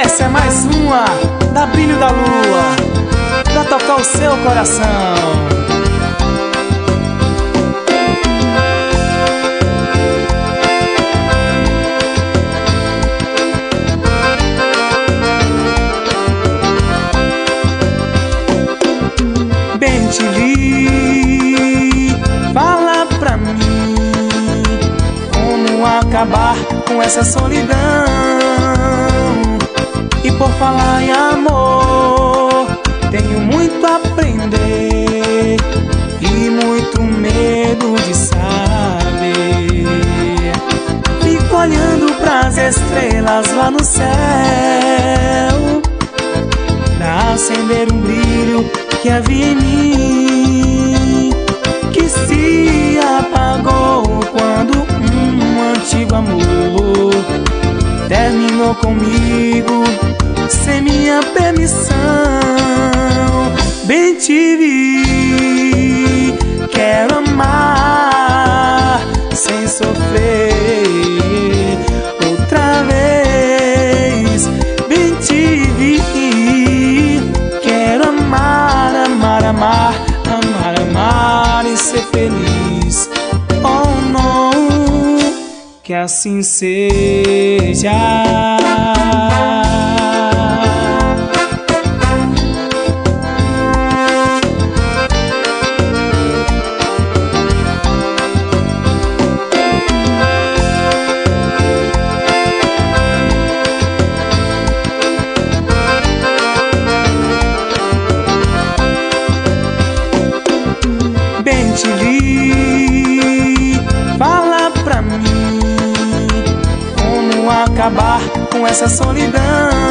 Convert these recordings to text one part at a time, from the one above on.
Essa é mais uma da Brilho da Lua, pra tocar o seu coração. Bem te vi, fala pra mim como acabar com essa solidão. E por falar em amor, tenho muito a aprender e muito medo de saber. Fico olhando pras estrelas lá no céu, pra acender um brilho que havia em mim, que se apagou quando um antigo amor terminou comigo sem minha permissão. Bem te vi, quero amar sem sofrer outra vez. Bem te vi, quero amar, amar, amar, amar, amar e ser feliz. Oh não, que assim seja. Bem te vi, fala pra mim como acabar com essa solidão.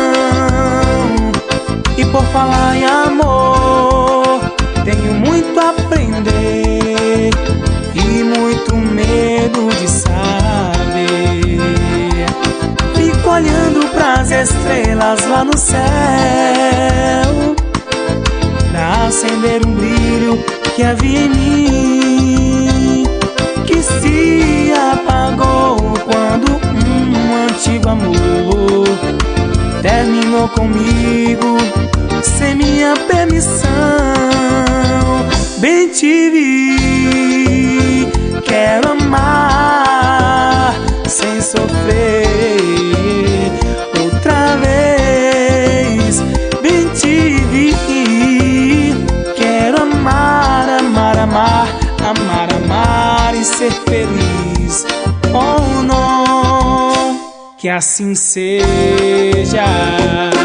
E por falar em amor, tenho muito a aprender e muito medo de saber. Fico olhando pras estrelas lá no céu, pra acender um brilho que havia em mim, que se apagou quando um antigo amor terminou comigo sem minha permissão. Bem te vi, quero amar sem sofrer outra vez. Bem te vi, quero amar, amar, amar, amar, amar e ser feliz. Oh não, que assim seja.